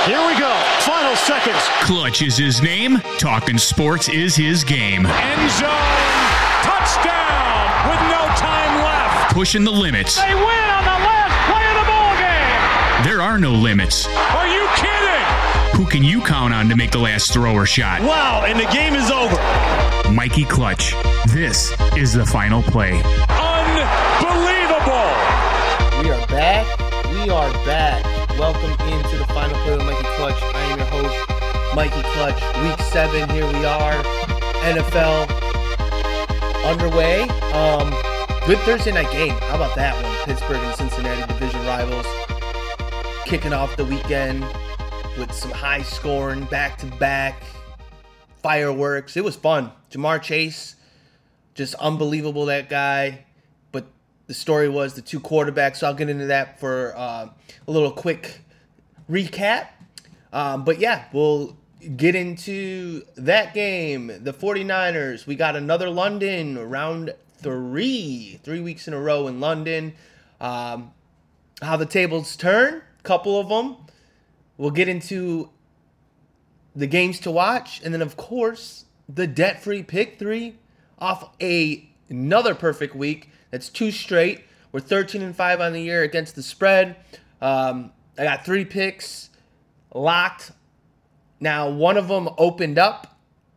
Here we go. Final seconds. Clutch is his name. Talking sports is his game. End zone. Touchdown with no time left. Pushing the limits. They win on the last play of the ball game. There are no limits. Are you kidding? Who can you count on to make the last throw or shot? Wow, and the game is over. Mikey Clutch. This is the final play. Unbelievable. We are back. Welcome into the final play with Mikey Clutch. I am your host, Mikey Clutch. Week 7, here we are. NFL underway. Good Thursday night game. How about that one? Pittsburgh and Cincinnati division rivals. Kicking off the weekend with some high scoring, back-to-back fireworks. It was fun. Ja'Marr Chase, just unbelievable, that guy. But the story was the two quarterbacks, so I'll get into that for a little quick recap. But yeah, we'll get into that game. The 49ers, we got another London, round 3 weeks in a row in London. How the tables turn, a couple of them. We'll get into the games to watch, and then of course the debt-free pick 3 off another perfect week. That's 2 straight. We're 13-5 on the year against the spread. I got 3 picks locked. Now one of them opened up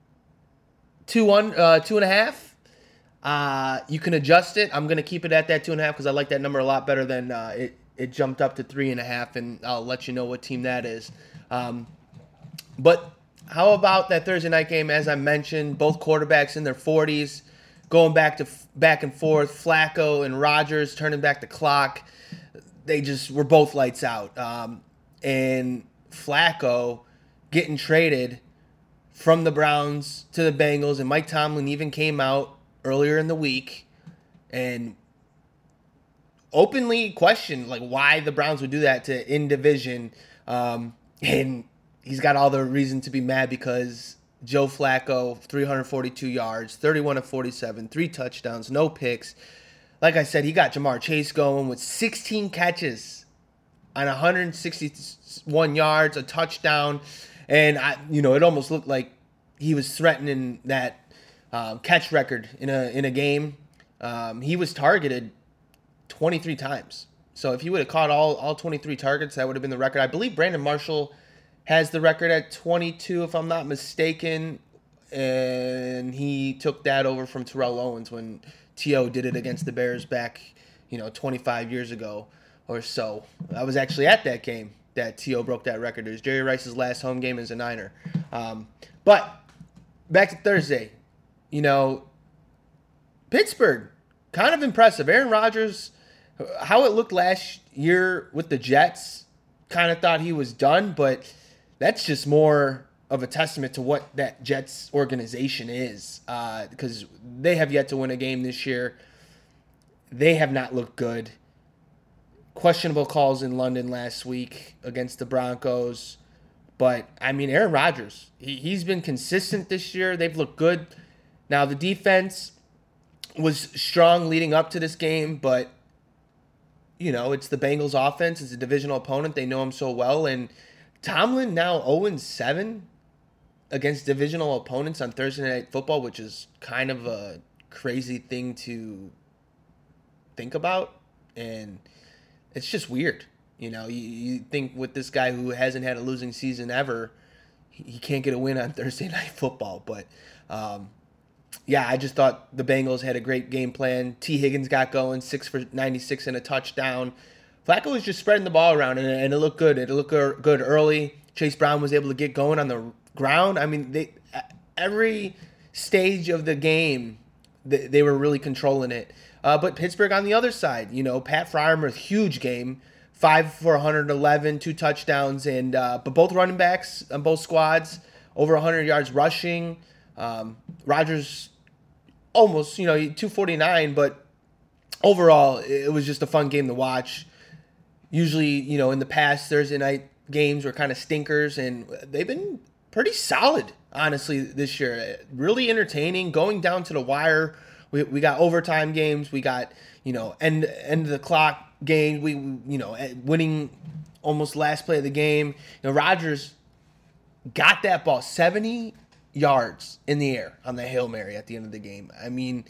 2.5. You can adjust it. I'm gonna keep it at that 2.5 because I like that number a lot better than it jumped up to 3.5, and I'll let you know what team that is. But how about that Thursday night game? As I mentioned, both quarterbacks in their 40s, going back and forth. Flacco and Rodgers turning back the clock. They just were both lights out. And Flacco getting traded from the Browns to the Bengals, and Mike Tomlin even came out earlier in the week and openly questioned why the Browns would do that to in division. And he's got all the reason to be mad because Joe Flacco, 342 yards, 31 of 47, 3 touchdowns, no picks. Like I said, he got Ja'Marr Chase going with 16 catches on 161 yards, a touchdown. And, it almost looked like he was threatening that catch record in a game. He was targeted 23 times. So if he would have caught all 23 targets, that would have been the record. I believe Brandon Marshall has the record at 22, if I'm not mistaken. And he took that over from Terrell Owens when T.O. did it against the Bears back, 25 years ago or so. I was actually at that game that T.O. broke that record. It was Jerry Rice's last home game as a Niner. But back to Thursday. Pittsburgh, kind of impressive. Aaron Rodgers, how it looked last year with the Jets, kind of thought he was done, but that's just more of a testament to what that Jets organization is, because they have yet to win a game this year. They have not looked good. Questionable calls in London last week against the Broncos. But, Aaron Rodgers, he's been consistent this year. They've looked good. Now, the defense was strong leading up to this game, but, it's the Bengals offense. It's a divisional opponent. They know him so well. And Tomlin now 0-7 against divisional opponents on Thursday Night Football, which is kind of a crazy thing to think about. And it's just weird. You think with this guy who hasn't had a losing season ever, he can't get a win on Thursday Night Football. But, I just thought the Bengals had a great game plan. T. Higgins got going, 6 for 96 and a touchdown. Flacco was just spreading the ball around, and it looked good. It looked good early. Chase Brown was able to get going on the ground. Every stage of the game, they were really controlling it. But Pittsburgh on the other side, Pat Freiermuth, huge game. 5 for 111, 2 touchdowns, and but both running backs on both squads, over 100 yards rushing. Rodgers almost, 249, but overall, it was just a fun game to watch. Usually, in the past, Thursday night games were kind of stinkers, and they've been pretty solid, honestly, this year. Really entertaining, going down to the wire. We got overtime games. We got, end of the clock games. We winning almost last play of the game. You know, Rodgers got that ball 70 yards in the air on the Hail Mary at the end of the game. I mean,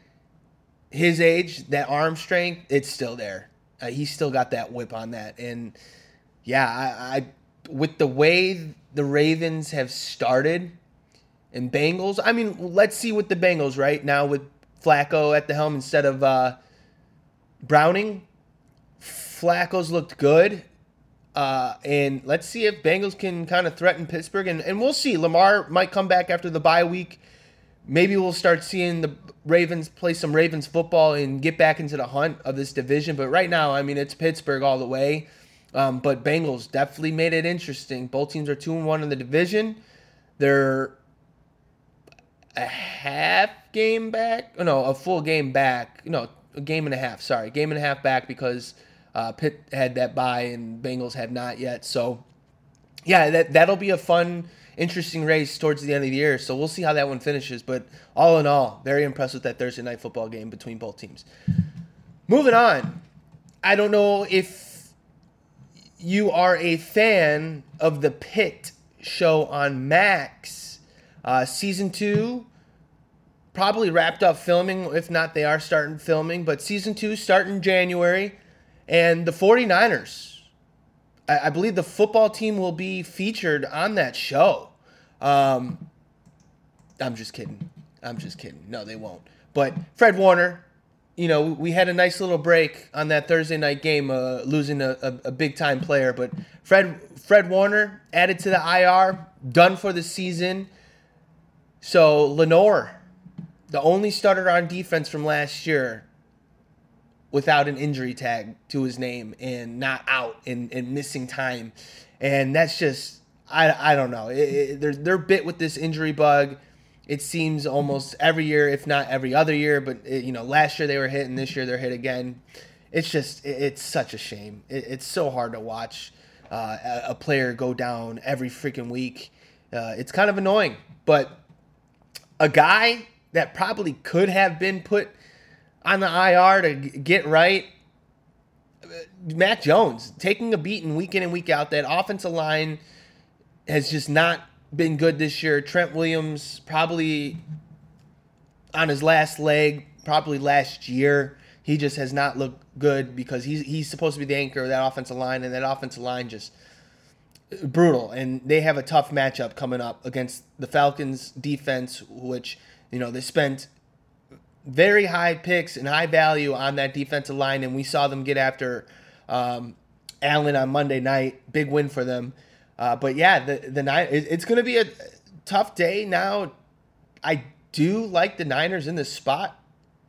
his age, that arm strength, it's still there. He's still got that whip on that. And yeah, I with the way the Ravens have started and Bengals, I mean, let's see what the Bengals right now with Flacco at the helm instead of Browning. Flacco's looked good. And let's see if Bengals can kind of threaten Pittsburgh. And we'll see. Lamar might come back after the bye week. Maybe we'll start seeing the Ravens play some Ravens football and get back into the hunt of this division. But right now, I mean, it's Pittsburgh all the way. But Bengals definitely made it interesting. Both teams are 2-1 in the division. They're a half game back. No, a full game back. No, a game and a half. Sorry, game and a half back because Pitt had that bye and Bengals had not yet. So, yeah, that'll be a fun, interesting race towards the end of the year. So we'll see how that one finishes. But all in all, very impressed with that Thursday night football game between both teams. Moving on. I don't know if you are a fan of the Pitt show on Max. Season 2 probably wrapped up filming. If not, they are starting filming. But Season 2 starting January. And the 49ers, I believe the football team will be featured on that show. I'm just kidding. No, they won't. But Fred Warner, you know, we had a nice little break on that Thursday night game, losing a big-time player. But Fred Warner added to the IR, done for the season. So Lenore, the only starter on defense from last year, without an injury tag to his name and not out and missing time. And that's just, I don't know. They're bit with this injury bug. It seems almost every year, if not every other year. But, last year they were hit and this year they're hit again. It's just, it's such a shame. It's so hard to watch a player go down every freaking week. It's kind of annoying. But a guy that probably could have been put on the IR to get right, Mac Jones, taking a beating week in and week out. That offensive line has just not been good this year. Trent Williams probably on his last leg, probably last year. He just has not looked good because he's supposed to be the anchor of that offensive line, and that offensive line just brutal. And they have a tough matchup coming up against the Falcons defense, which, they spent very high picks and high value on that defensive line, and we saw them get after Allen on Monday night. Big win for them. But yeah, the it's going to be a tough day now. I do like the Niners in this spot.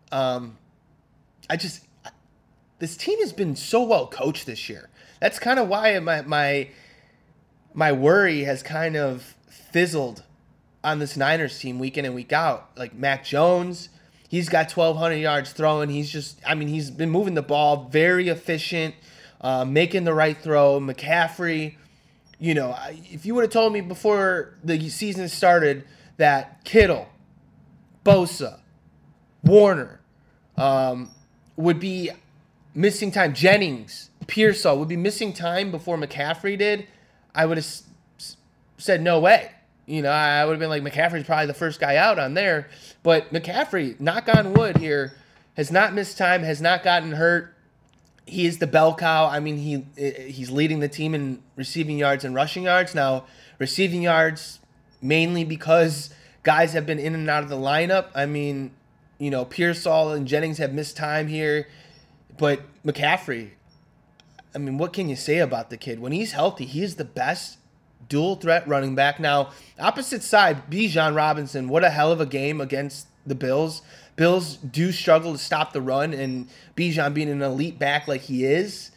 This team has been so well coached this year. That's kind of why my worry has kind of fizzled on this Niners team week in and week out. Like Mac Jones, he's got 1,200 yards throwing. He's been moving the ball, very efficient, making the right throw. McCaffrey, if you would have told me before the season started that Kittle, Bosa, Warner would be missing time, Jennings, Pearsall would be missing time before McCaffrey did, I would have said no way. I would have been like, McCaffrey's probably the first guy out on there. But McCaffrey, knock on wood here, has not missed time, has not gotten hurt. He is the bell cow. I mean, he's leading the team in receiving yards and rushing yards. Now, receiving yards mainly because guys have been in and out of the lineup. I mean, Pearsall and Jennings have missed time here. But McCaffrey, I mean, what can you say about the kid? When he's healthy, he is the best dual threat running back. Now, opposite side, Bijan Robinson, what a hell of a game against the Bills. Bills do struggle to stop the run, and Bijan being an elite back like he is,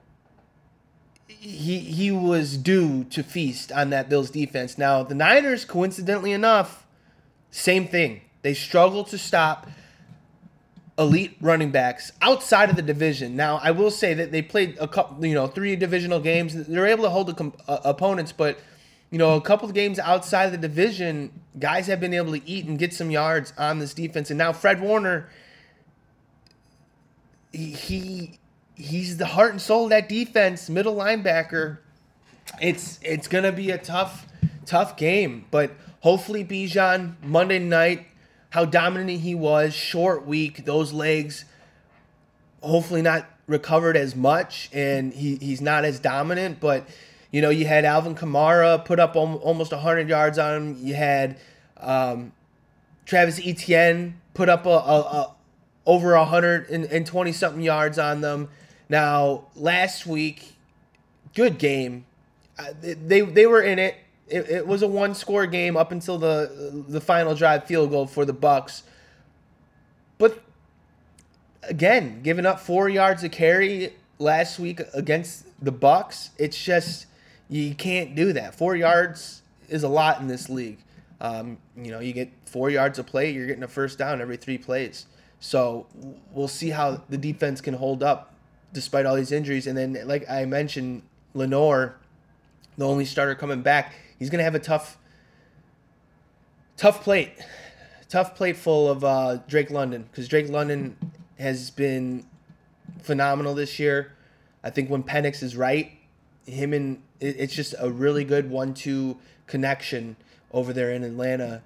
he was due to feast on that Bills defense. Now, the Niners, coincidentally enough, same thing. They struggle to stop elite running backs outside of the division. Now, I will say that they played a couple, 3 divisional games. They're able to hold the opponents, but a couple of games outside of the division, guys have been able to eat and get some yards on this defense. And now Fred Warner, he he's the heart and soul of that defense, middle linebacker. It's going to be a tough game, but hopefully Bijan Monday night, how dominant he was, short week, those legs hopefully not recovered as much, and he's not as dominant, but you know, you had Alvin Kamara put up almost 100 yards on him. You had Travis Etienne put up a over 120-something yards on them. Now, last week, good game. They were in it. It was a one-score game up until the final drive field goal for the Bucs. But, again, giving up 4 yards a carry last week against the Bucs, it's just you can't do that. 4 yards is a lot in this league. You know, you get 4 yards a play, you're getting a first down every 3 plays. So we'll see how the defense can hold up despite all these injuries. And then, like I mentioned, Lenoir, the only starter coming back, he's going to have a tough plate full of Drake London, because Drake London has been phenomenal this year. I think when Penix is right, it's just a really good 1-2 connection over there in Atlanta.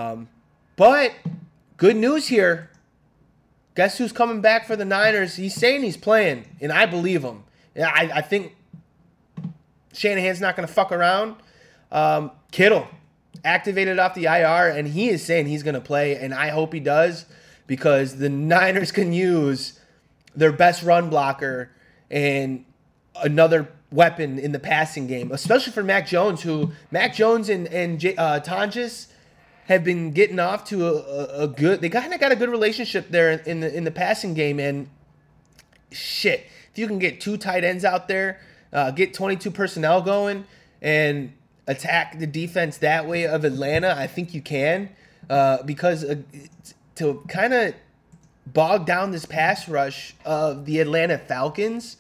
But good news here. Guess who's coming back for the Niners? He's saying he's playing, and I believe him. I think Shanahan's not going to fuck around. Kittle activated off the IR, and he is saying he's going to play, and I hope he does, because the Niners can use their best run blocker and another weapon in the passing game, especially for Mac Jones, Mac Jones and Tonjes have been getting off to a good. They kind of got a good relationship there in the passing game, and shit, if you can get 2 tight ends out there, get 22 personnel going, and attack the defense that way of Atlanta, I think you can, because to kind of bog down this pass rush of the Atlanta Falcons,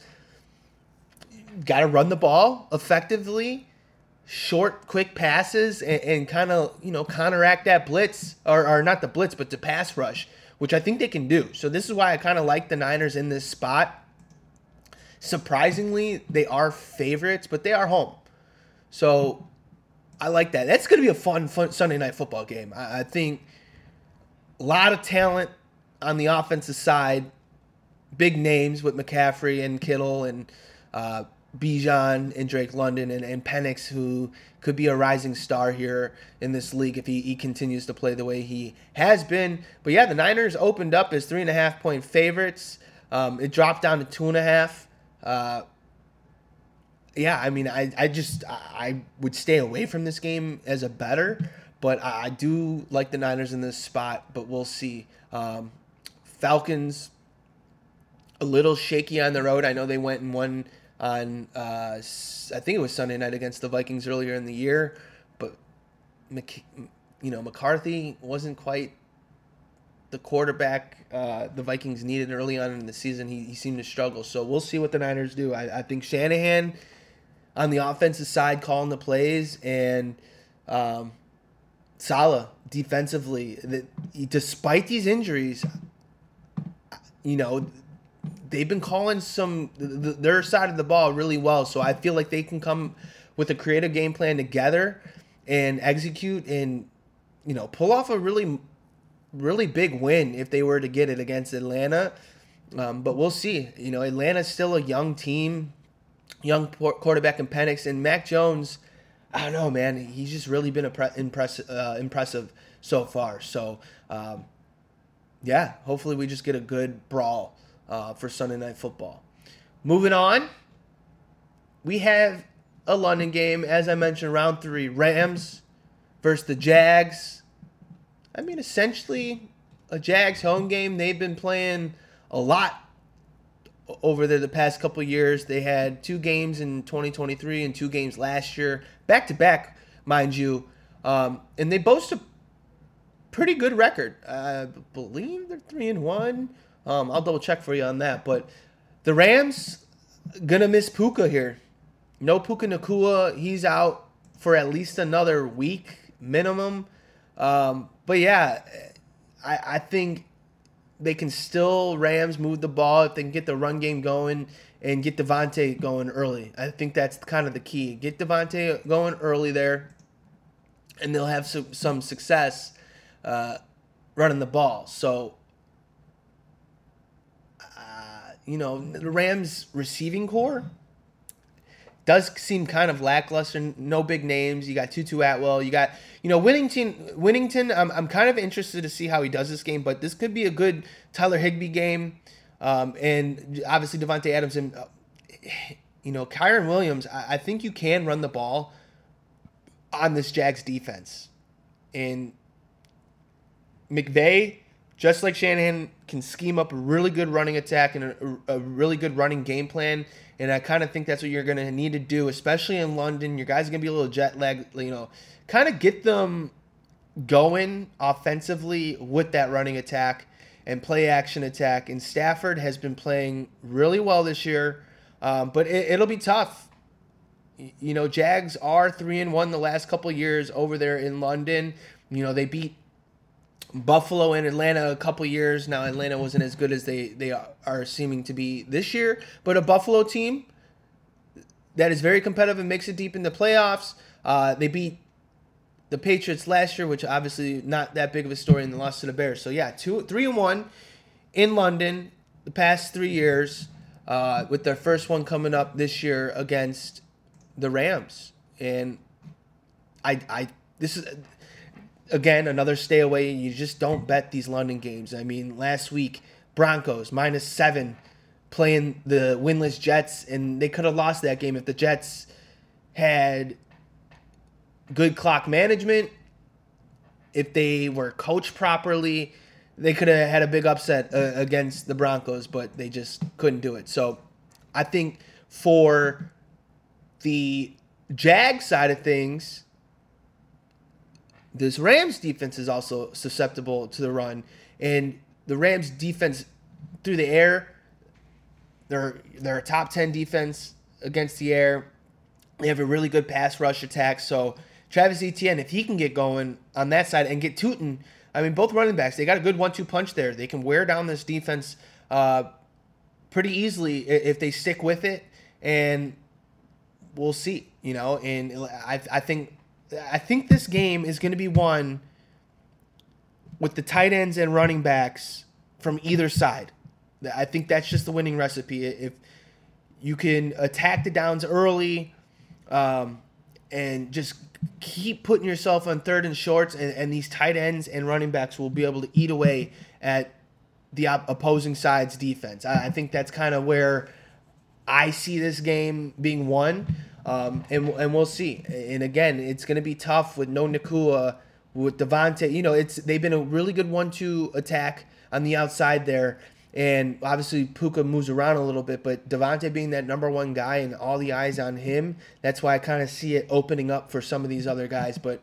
got to run the ball effectively, short, quick passes, and kind of, you know, counteract that blitz, or not the blitz, but the pass rush, which I think they can do. So this is why I kind of like the Niners in this spot. Surprisingly, they are favorites, but they are home. So I like that. That's going to be a fun Sunday night football game. I think a lot of talent on the offensive side, big names with McCaffrey and Kittle and Bijan and Drake London and Penix, who could be a rising star here in this league if he continues to play the way he has been. But yeah, the Niners opened up as 3.5-point favorites. It dropped down to 2.5. Yeah, I mean, I would stay away from this game as a bettor, but I do like the Niners in this spot, but we'll see. Falcons, a little shaky on the road. I know they went and won on, I think it was Sunday night against the Vikings earlier in the year, but McCarthy wasn't quite the quarterback the Vikings needed early on in the season. He seemed to struggle, so we'll see what the Niners do. I think Shanahan on the offensive side calling the plays, and Saleh defensively, despite these injuries, you know, they've been calling their side of the ball really well. So I feel like they can come with a creative game plan together and execute and, you know, pull off a really, really big win if they were to get it against Atlanta. But we'll see. You know, Atlanta's still a young team, young quarterback in Penix, and Mac Jones, I don't know, man. He's just really been impressive so far. So, yeah, hopefully we just get a good brawl for Sunday Night Football. Moving on, we have a London game, as I mentioned, round 3, Rams versus the Jags. I mean, essentially a Jags home game. They've been playing a lot over there the past couple of years. They had 2 games in 2023 and 2 games last year, back-to-back, mind you, and they boast a pretty good record. I believe they're 3-1. I'll double-check for you on that, but the Rams gonna miss Puka here. No Puka Nacua. He's out for at least another week minimum. But yeah, I think they can still Rams move the ball if they can get the run game going and get Devontae going early. I think that's kind of the key. Get Devontae going early there, and they'll have some success running the ball. So, the Rams receiving core does seem kind of lackluster. No big names. You got Tutu Atwell. You got, Winnington. I'm kind of interested to see how he does this game, but this could be a good Tyler Higbee game. And obviously Devontae Adams and, Kyron Williams. I think you can run the ball on this Jags defense. And McVay, just like Shanahan, can scheme up a really good running attack and a really good running game plan. And I kind of think that's what you're going to need to do, especially in London. Your guys are going to be a little jet lagged, kind of get them going offensively with that running attack and play action attack. And Stafford has been playing really well this year, but it'll be tough. Jags are 3-1 the last couple of years over there in London. They beat Buffalo and Atlanta a couple years. Now, Atlanta wasn't as good as they are seeming to be this year, but a Buffalo team that is very competitive and makes it deep in the playoffs. They beat the Patriots last year, which obviously not that big of a story, and they lost to the Bears. So, 3-1 in London the past 3 years, with their first one coming up this year against the Rams. And this is... Again, another stay away. You just don't bet these London games. I mean, last week, Broncos -7 playing the winless Jets, and they could have lost that game if the Jets had good clock management. If they were coached properly, they could have had a big upset against the Broncos, but they just couldn't do it. So I think for the Jag side of things, this Rams defense is also susceptible to the run, and the Rams defense through the air, they're a top 10 defense against the air. They have a really good pass rush attack. So Travis Etienne, if he can get going on that side and get Tootin, both running backs, they got a good 1-2 punch there. They can wear down this defense pretty easily if they stick with it, and we'll see. And I think this game is going to be won with the tight ends and running backs from either side. I think that's just the winning recipe. If you can attack the downs early and just keep putting yourself on third and shorts, and these tight ends and running backs will be able to eat away at the opposing side's defense. I think that's kind of where I see this game being won. And we'll see. And again, it's going to be tough with no Nacua, with Devontae. They've been a really good 1-2 attack on the outside there. And obviously Puka moves around a little bit, but Devontae being that number one guy and all the eyes on him, that's why I kind of see it opening up for some of these other guys. But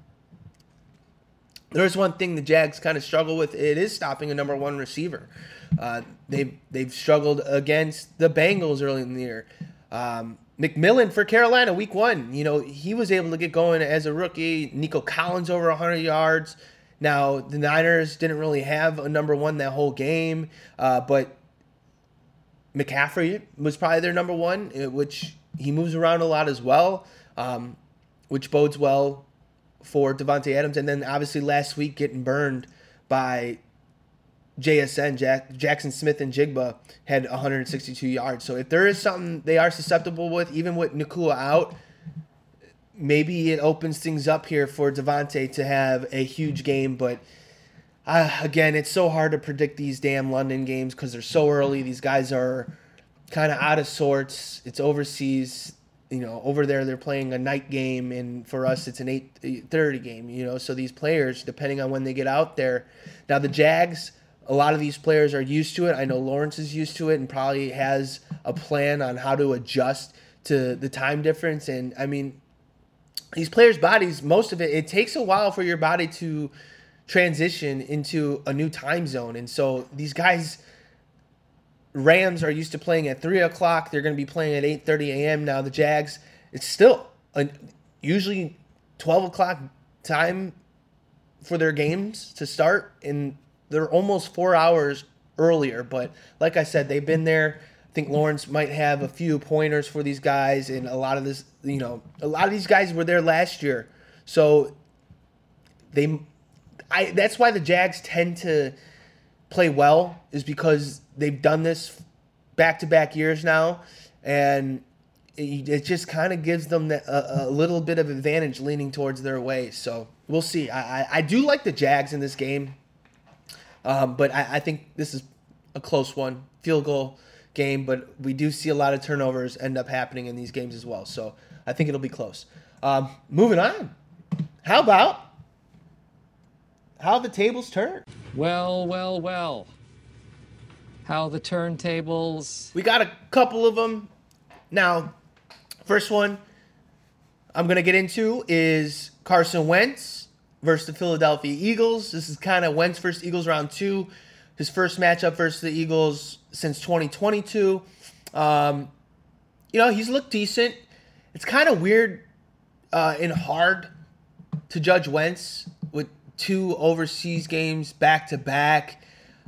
there's one thing the Jags kind of struggle with. It is stopping a number one receiver. They've struggled against the Bengals early in the year. McMillan for Carolina, week 1. He was able to get going as a rookie. Nico Collins over 100 yards. Now, the Niners didn't really have a number one that whole game, but McCaffrey was probably their number one, which he moves around a lot as well, which bodes well for Devontae Adams. And then, obviously, last week getting burned by JSN, Jackson Smith and Jigba had 162 yards. So if there is something they are susceptible with, even with Nacua out, maybe it opens things up here for Devontae to have a huge game. But again, it's so hard to predict these damn London games because they're so early. These guys are kind of out of sorts. It's overseas. Over there they're playing a night game, and for us it's an 8:30 game. So these players, depending on when they get out there. Now the Jags, a lot of these players are used to it. I know Lawrence is used to it and probably has a plan on how to adjust to the time difference. And these players' bodies, most of it takes a while for your body to transition into a new time zone. And so these guys, Rams are used to playing at 3 o'clock. They're going to be playing at 8:30 a.m. Now the Jags, it's still usually 12 o'clock time for their games to start. And they're almost 4 hours earlier. But like I said, they've been there. I think Lawrence might have a few pointers for these guys, and a lot of these guys were there last year. So that's why the Jags tend to play well, is because they've done this back-to-back years now, and it just kind of gives them a little bit of advantage leaning towards their way. So we'll see. I do like the Jags in this game, but I think this is a close one, field goal game, but we do see a lot of turnovers end up happening in these games as well. So I think it'll be close. Moving on. How about how the tables turn? Well. How the turntables. We got a couple of them. Now, first one I'm going to get into is Carson Wentz versus the Philadelphia Eagles. This is kind of Wentz versus Eagles round 2. His first matchup versus the Eagles since 2022. He's looked decent. It's kind of weird and hard to judge Wentz with 2 overseas games back-to-back.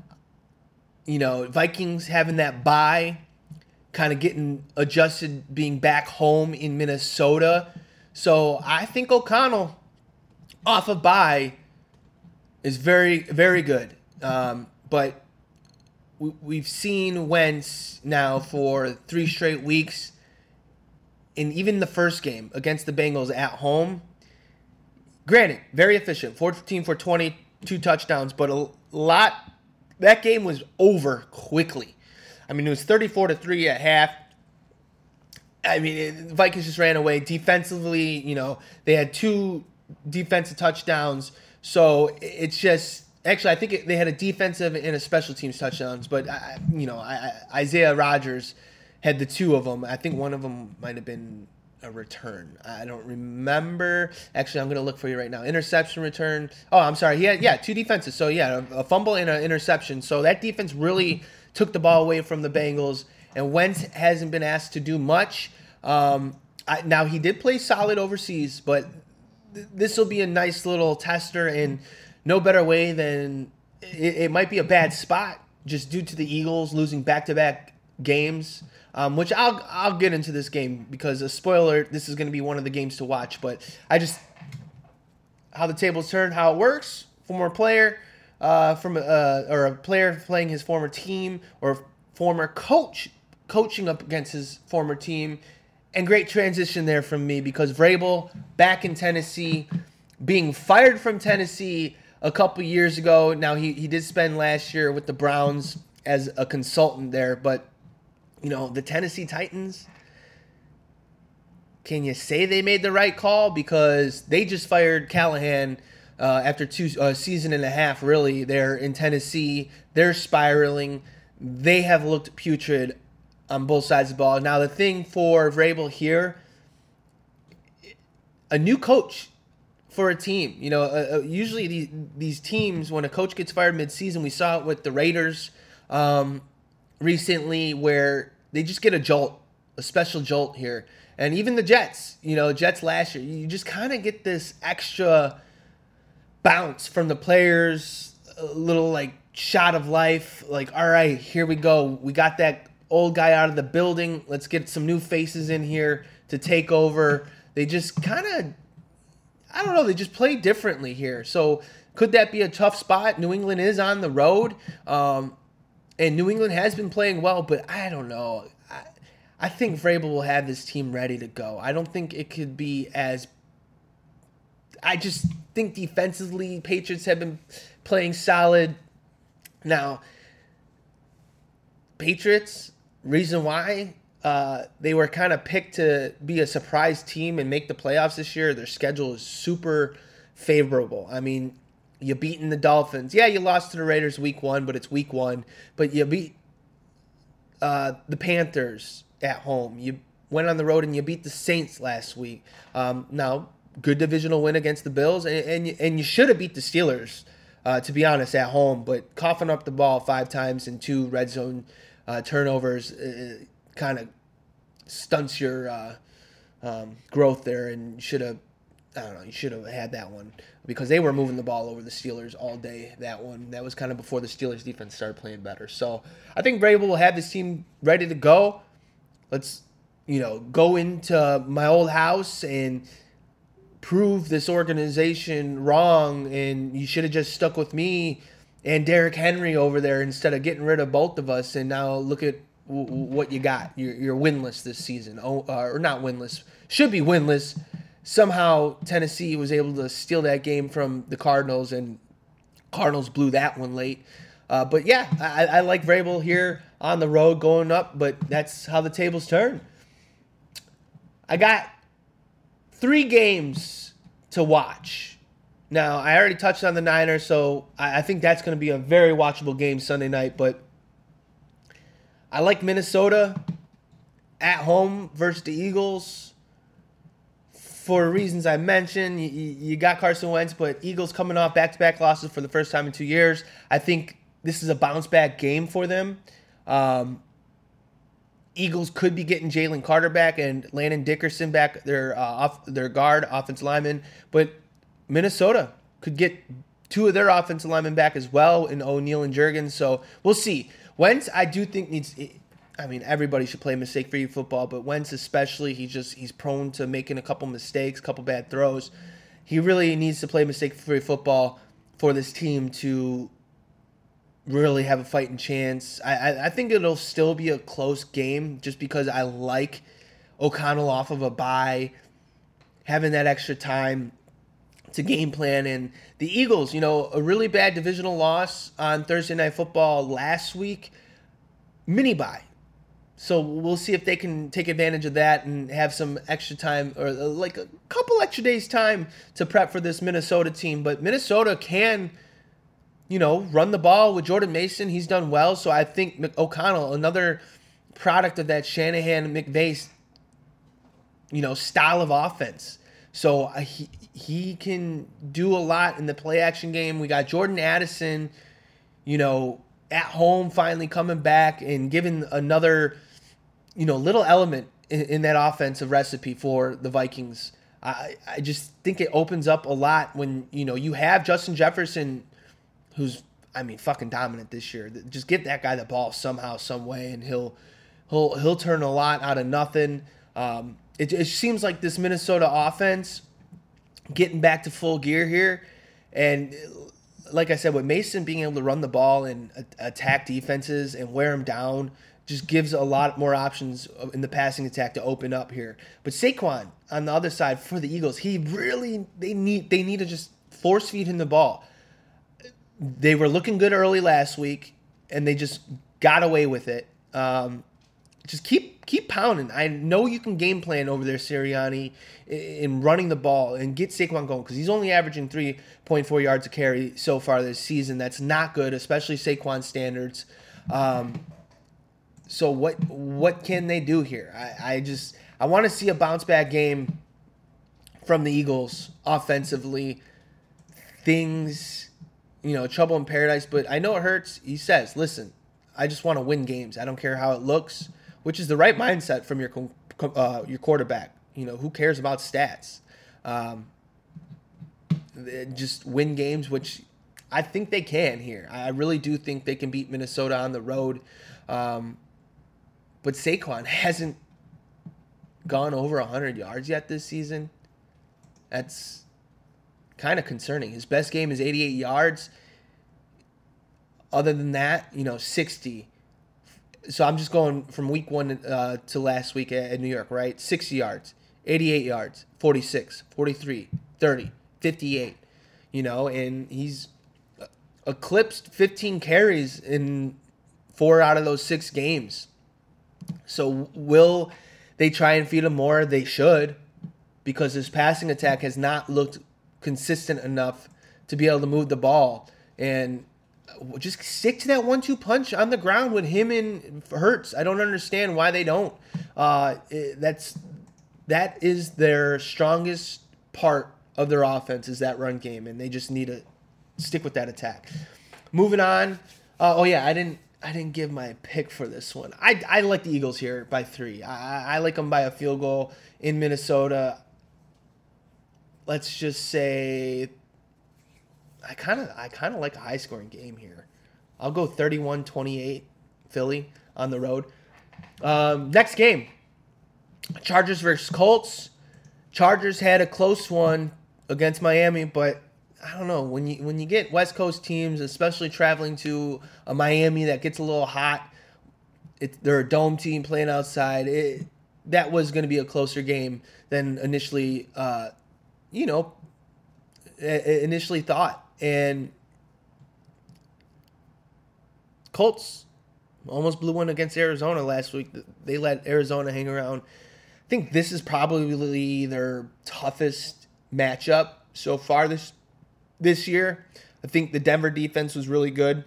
Vikings having that bye, kind of getting adjusted being back home in Minnesota. So I think O'Connell off of bye is very, very good. But we've seen Wentz now for 3 straight weeks. And even the first game against the Bengals at home, granted, very efficient, 14 for 20, 2 touchdowns, but a lot. That game was over quickly. I mean, it was 34-3 at half. I mean, the Vikings just ran away. Defensively, they had 2 defensive touchdowns. So it's just, actually, I think they had a defensive and a special teams touchdowns. But, Isaiah Rodgers had the 2 of them. I think one of them might have been a return. I don't remember. Actually, I'm going to look for you right now. Interception return. Oh, I'm sorry. He had 2 defenses. So, a fumble and an interception. So that defense really took the ball away from the Bengals. And Wentz hasn't been asked to do much. Now, he did play solid overseas, but this will be a nice little tester, and no better way than it might be a bad spot just due to the Eagles losing back-to-back games. Which I'll get into this game because, a spoiler, this is going to be one of the games to watch. But how the tables turn, how it works. Former player or a player playing his former team, or former coach coaching up against his former team. And great transition there from me because Vrabel back in Tennessee, being fired from Tennessee a couple years ago. Now he did spend last year with the Browns as a consultant there, but the Tennessee Titans, can you say they made the right call? Because they just fired Callahan after 2 season and a half, really. They're in Tennessee. They're spiraling. They have looked putrid on both sides of the ball. Now, the thing for Vrabel here, a new coach for a team. Usually these teams, when a coach gets fired midseason, we saw it with the Raiders recently, where they just get a special jolt here. And even the Jets, Jets last year, you just kind of get this extra bounce from the players, a little shot of life, all right, here we go. We got that old guy out of the building. Let's get some new faces in here to take over. They just kind of, I don't know, they just play differently here. So could that be a tough spot? New England is on the road. And New England has been playing well, but I don't know. I think Vrabel will have this team ready to go. I don't think it could be as... I just think defensively, Patriots have been playing solid. Now, Patriots, reason why they were kind of picked to be a surprise team and make the playoffs this year, their schedule is super favorable. I mean, you beaten the Dolphins. Yeah, you lost to the Raiders week 1, but it's week 1. But you beat the Panthers at home. You went on the road and you beat the Saints last week. Now, good divisional win against the Bills. And you should have beat the Steelers, to be honest, at home. But coughing up the ball 5 times and 2 red zone turnovers kind of stunts your growth there, and should have I don't know. You should have had that one because they were moving the ball over the Steelers all day. That one. That was kind of before the Steelers defense started playing better. So I think Vrabel will have this team ready to go. Let's, go into my old house and prove this organization wrong. And you should have just stuck with me and Derrick Henry over there instead of getting rid of both of us. And now look at what you got. You're winless this season. Or not winless. Should be winless. Somehow Tennessee was able to steal that game from the Cardinals, and Cardinals blew that one late. But yeah, I like Vrabel here on the road going up, but that's how the tables turn. I got 3 games to watch. Now, I already touched on the Niners, so I think that's going to be a very watchable game Sunday night, but I like Minnesota at home versus the Eagles. For reasons I mentioned, you got Carson Wentz, but Eagles coming off back-to-back losses for the first time in 2 years. I think this is a bounce-back game for them. Eagles could be getting Jalen Carter back and Landon Dickerson back, their guard, offensive lineman. But Minnesota could get 2 of their offensive linemen back as well in O'Neal and Juergens. So we'll see. Wentz, I do think needs... everybody should play mistake-free football, but Wentz especially, he's prone to making a couple mistakes, a couple bad throws. He really needs to play mistake-free football for this team to really have a fighting chance. I think it'll still be a close game just because I like O'Connell off of a bye, having that extra time to game plan. And the Eagles, a really bad divisional loss on Thursday Night Football last week, mini-bye. So we'll see if they can take advantage of that and have some extra time or like a couple extra days time to prep for this Minnesota team. But Minnesota can, run the ball with Jordan Mason. He's done well. So I think O'Connell, another product of that Shanahan-McVay, style of offense. So he can do a lot in the play-action game. We got Jordan Addison, at home finally coming back and giving another little element in that offensive recipe for the Vikings. I just think it opens up a lot when, you have Justin Jefferson, who's, fucking dominant this year. Just get that guy the ball somehow, some way, and he'll turn a lot out of nothing. It seems like this Minnesota offense getting back to full gear here. And like I said, with Mason being able to run the ball and attack defenses and wear them down, just gives a lot more options in the passing attack to open up here. But Saquon on the other side for the Eagles, they need to just force feed him the ball. They were looking good early last week, and they just got away with it. Just keep pounding. I know you can game plan over there, Sirianni, in running the ball and get Saquon going because he's only averaging 3.4 yards a carry so far this season. That's not good, especially Saquon standards. So what can they do here? I want to see a bounce back game from the Eagles offensively. Things, trouble in paradise, but I know it hurts. He says, listen, I just want to win games. I don't care how it looks, which is the right mindset from your quarterback. Who cares about stats? Just win games, which I think they can here. I really do think they can beat Minnesota on the road. But Saquon hasn't gone over 100 yards yet this season. That's kind of concerning. His best game is 88 yards. Other than that, 60. So I'm just going from week 1 to last week at New York, right? 60 yards, 88 yards, 46, 43, 30, 58. And he's eclipsed 15 carries in 4 out of those 6 games. So will they try and feed him more? They should, because his passing attack has not looked consistent enough to be able to move the ball. And just stick to that 1-2 punch on the ground with him and Hurts. I don't understand why they don't. That is their strongest part of their offense is that run game, and they just need to stick with that attack. Moving on. I didn't give my pick for this one. I like the Eagles here by 3. I like them by a field goal in Minnesota. let's just say I kind of like a high scoring game here. I'll go 31-28 Philly on the road. Next game, Chargers versus Colts. Chargers had a close one against Miami, but I don't know, when you get West Coast teams, especially traveling to a Miami that gets a little hot, they're a dome team playing outside. That was going to be a closer game than initially thought. And Colts almost blew one against Arizona last week. They let Arizona hang around. I think this is probably their toughest matchup so far this year. I think the Denver defense was really good.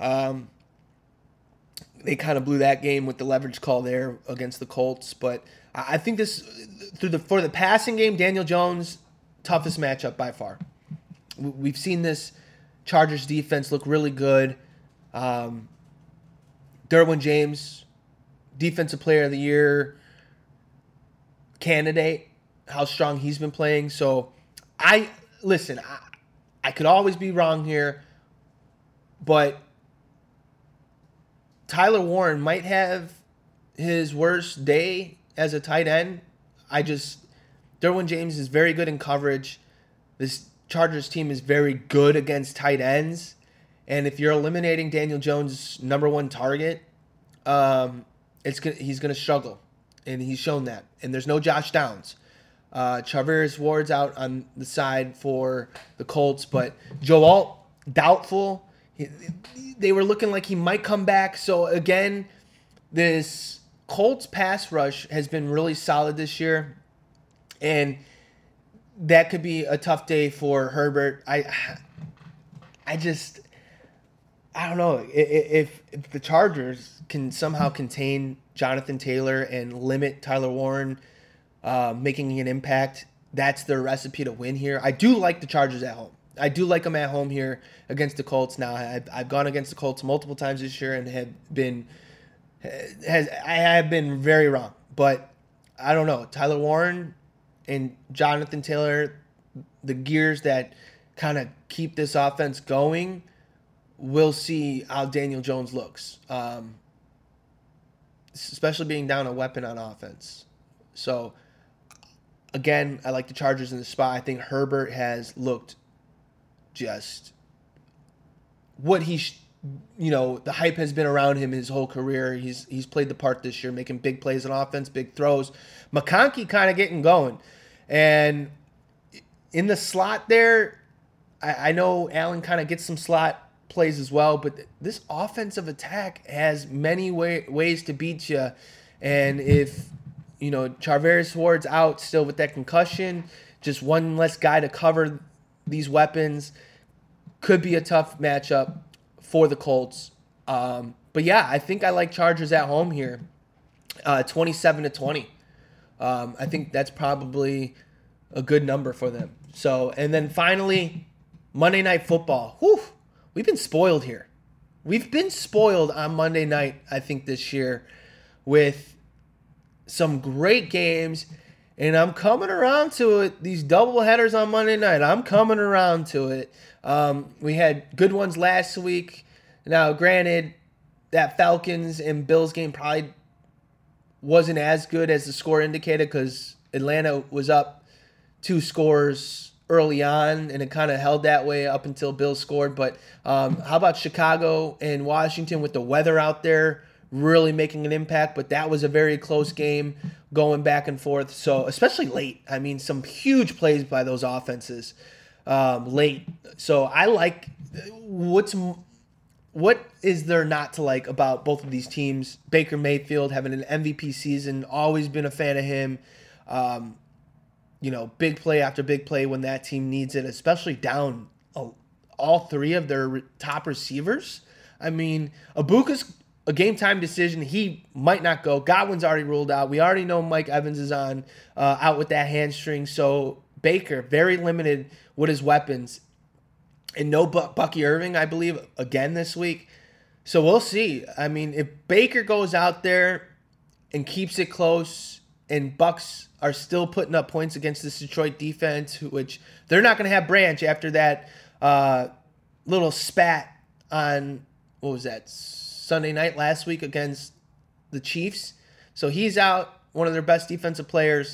They kind of blew that game with the leverage call there against the Colts. But I think for the passing game, Daniel Jones, toughest matchup by far. We've seen this Chargers defense look really good. Derwin James, Defensive Player of the Year candidate, how strong he's been playing. So I could always be wrong here, but Tyler Warren might have his worst day as a tight end. Derwin James is very good in coverage. This Chargers team is very good against tight ends. And if you're eliminating Daniel Jones' number one target, he's going to struggle. And he's shown that. And there's no Josh Downs. Charvarius Ward's out on the side for the Colts. But Joe Alt, doubtful. They were looking like he might come back. So, again, this Colts pass rush has been really solid this year. And that could be a tough day for Herbert. I don't know. If the Chargers can somehow contain Jonathan Taylor and limit Tyler Warren making an impact, that's their recipe to win here. I do like the Chargers at home. I do like them at home here against the Colts. Now, I've gone against the Colts multiple times this year and I have been very wrong. But I don't know. Tyler Warren and Jonathan Taylor, the gears that kind of keep this offense going, we'll see how Daniel Jones looks, especially being down a weapon on offense. So, again, I like the Chargers in the spot. I think Herbert has looked just what the hype has been around him his whole career. He's played the part this year, making big plays on offense, big throws. McConkey kind of getting going. And in the slot there, I know Allen kind of gets some slot plays as well, but this offensive attack has many ways to beat you. And if, Charvarius Ward's out still with that concussion, just one less guy to cover these weapons, could be a tough matchup for the Colts. But yeah, I think I like Chargers at home here, 27-20. I think that's probably a good number for them. So, and then finally, Monday Night Football. Whew, we've been spoiled here. We've been spoiled on Monday night, I think, this year with some great games. And I'm coming around to it. These double headers on Monday night, I'm coming around to it. We had good ones last week. Now, granted, that Falcons and Bills game probably wasn't as good as the score indicated because Atlanta was up 2 scores early on, and it kind of held that way up until Bills scored. But how about Chicago and Washington with the weather out there really making an impact? But that was a very close game going back and forth. So especially late. I mean, some huge plays by those offenses late. So I like what is there not to like about both of these teams? Baker Mayfield having an MVP season, always been a fan of him. Big play after big play when that team needs it, especially down all 3 of their top receivers. I mean, Ibuka's a game-time decision. He might not go. Godwin's already ruled out. We already know Mike Evans is out with that hamstring. So Baker, very limited with his weapons. And no Bucky Irving, I believe, again this week. So we'll see. I mean, if Baker goes out there and keeps it close and Bucks are still putting up points against this Detroit defense, which they're not going to have Branch after that little spat on, what was that, Sunday night last week against the Chiefs. So he's out, one of their best defensive players.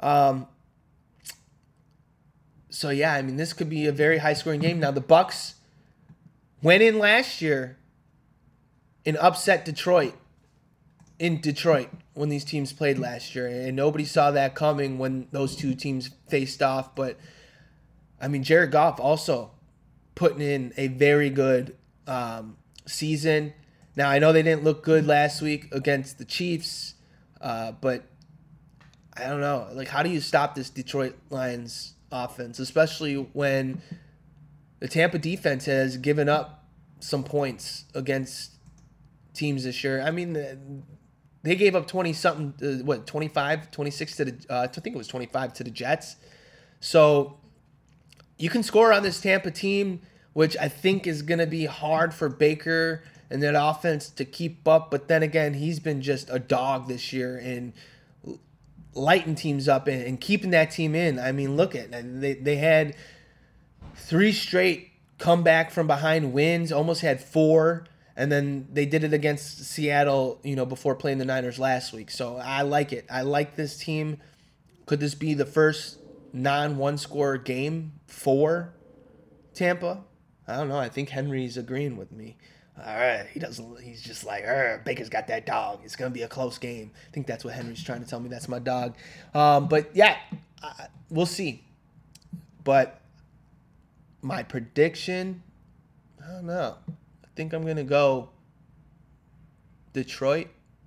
So yeah, I mean, this could be a very high-scoring game. Now, the Bucks went in last year and upset Detroit in Detroit when these teams played last year, and nobody saw that coming when those two teams faced off. But I mean, Jared Goff also putting in a very good season. Now, I know they didn't look good last week against the Chiefs, but I don't know. Like, how do you stop this Detroit Lions offense, especially when the Tampa defense has given up some points against teams this year? I mean, they gave up 20-something, 25, 26 to the, I think it was 25 to the Jets. So you can score on this Tampa team, which I think is going to be hard for Baker and that offense to keep up. But then again, he's been just a dog this year and lighting teams up and keeping that team in. I mean, look at it. They had 3 straight comeback from behind wins, almost had 4. And then they did it against Seattle, before playing the Niners last week. So I like it. I like this team. Could this be the first non-one-score game for Tampa? I don't know. I think Henry's agreeing with me. All right. He's just like, Baker's got that dog. It's going to be a close game. I think that's what Henry's trying to tell me. That's my dog. But, yeah, we'll see. But my prediction, I don't know. I think I'm going to go Detroit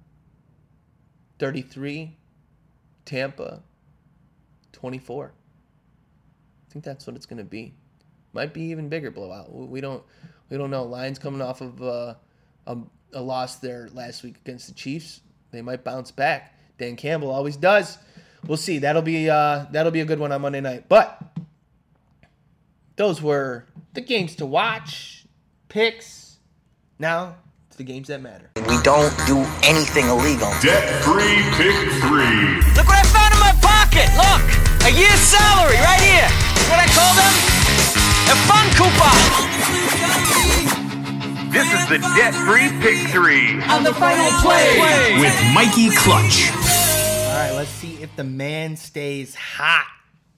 33, Tampa 24. I think that's what it's going to be. Might be even bigger blowout. We don't know. Lions coming off of a loss there last week against the Chiefs. They might bounce back. Dan Campbell always does. We'll see. That'll be a good one on Monday night. But those were the games to watch, picks. Now to the games that matter. We don't do anything illegal. Debt-free pick 3. Look what I found in my pocket. Look, a year's salary right here. What I call them? A fun coupon. This is the Debt-Free Pick 3 On the final play with Mikey Clutch. All right, let's see if the man stays hot.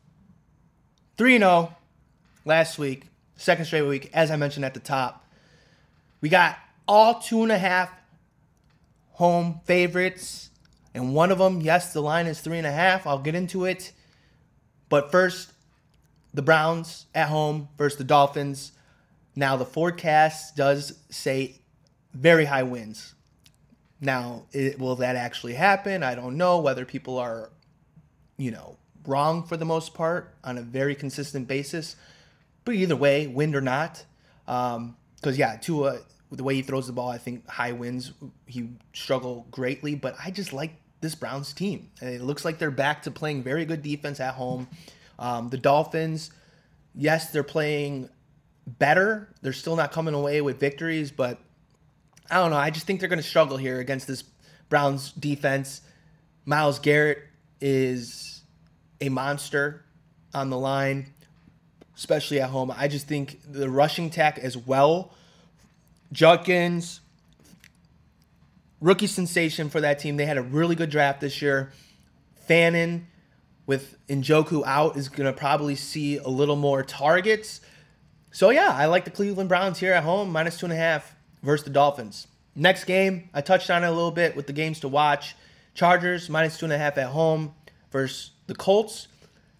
3-0 last week, second straight week, as I mentioned at the top. We got all 2.5 home favorites, and one of them, yes, the line is 3.5. I'll get into it. But first, the Browns at home versus the Dolphins. Now, the forecast does say very high wins. Now, will that actually happen? I don't know whether people are, wrong for the most part on a very consistent basis. But either way, win or not. Because, Tua, the way he throws the ball, I think high wins, he struggle greatly. But I just like this Browns team. It looks like they're back to playing very good defense at home. The Dolphins, yes, they're playing better. They're still not coming away with victories, but I don't know. I just think they're going to struggle here against this Browns defense. Myles Garrett is a monster on the line, especially at home. I just think the rushing attack as well. Judkins, rookie sensation for that team. They had a really good draft this year. Fannin, with Njoku out, is going to probably see a little more targets. So, I like the Cleveland Browns here at home, -2.5 versus the Dolphins. Next game, I touched on it a little bit with the games to watch. Chargers, -2.5 at home versus the Colts.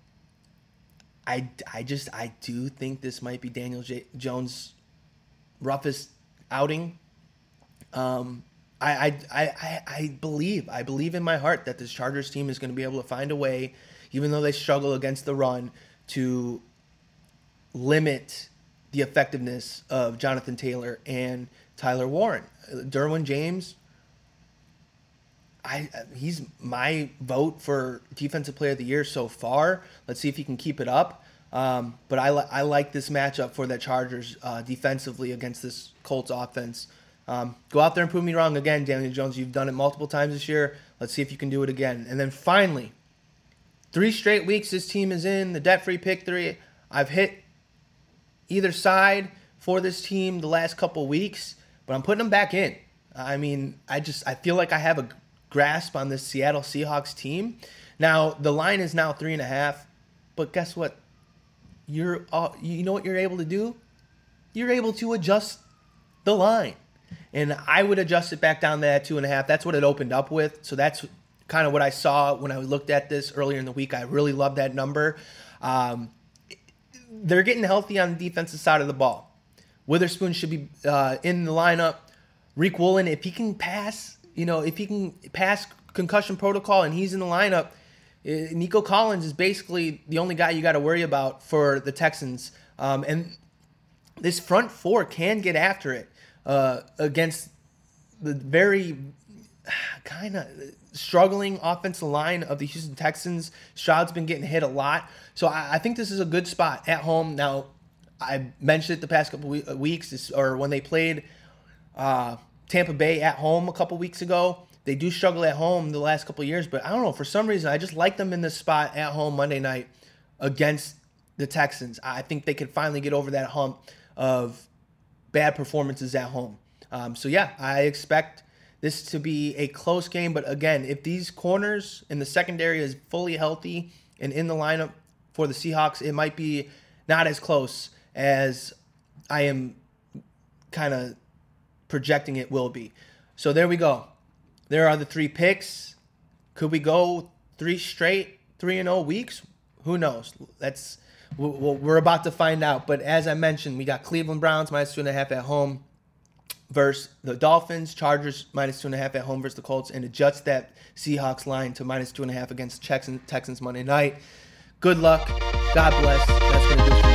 I do think this might be Daniel Jones' roughest outing. I believe in my heart that this Chargers team is going to be able to find a way, even though they struggle against the run, to limit the effectiveness of Jonathan Taylor and Tyler Warren. Derwin James, he's my vote for Defensive Player of the Year so far. Let's see if he can keep it up. But I like this matchup for the Chargers defensively against this Colts offense. Go out there and prove me wrong again, Daniel Jones. You've done it multiple times this year. Let's see if you can do it again. And then finally, 3 straight weeks this team is in the debt-free pick 3. I've hit either side for this team the last couple weeks, but I'm putting them back in. I mean, I feel like I have a grasp on this Seattle Seahawks team. Now, the line is now 3.5, but guess what? You know what you're able to do? You're able to adjust the line. And I would adjust it back down to that 2.5. That's what it opened up with. So that's kind of what I saw when I looked at this earlier in the week. I really love that number. They're getting healthy on the defensive side of the ball. Witherspoon should be in the lineup. Rick Woolen, if he can pass, if he can pass concussion protocol and he's in the lineup, Nico Collins is basically the only guy you got to worry about for the Texans. And this front 4 can get after it against the very kind of struggling offensive line of the Houston Texans. Stroud's been getting hit a lot. So I think this is a good spot at home. Now, I mentioned it the past couple weeks, or when they played Tampa Bay at home a couple weeks ago. They do struggle at home the last couple of years, but I don't know. For some reason, I just like them in this spot at home Monday night against the Texans. I think they could finally get over that hump of bad performances at home. So, yeah, I expect this to be a close game. But, again, if these corners in the secondary is fully healthy and in the lineup for the Seahawks, it might be not as close as I am kind of projecting it will be. So, there we go. There are the 3 picks. Could we go 3 straight 3-0 weeks? Who knows? We're about to find out. But as I mentioned, we got Cleveland Browns -2.5 at home versus the Dolphins. Chargers -2.5 at home versus the Colts, and adjust that Seahawks line to -2.5 against Texans Monday night. Good luck. God bless. That's going to do it.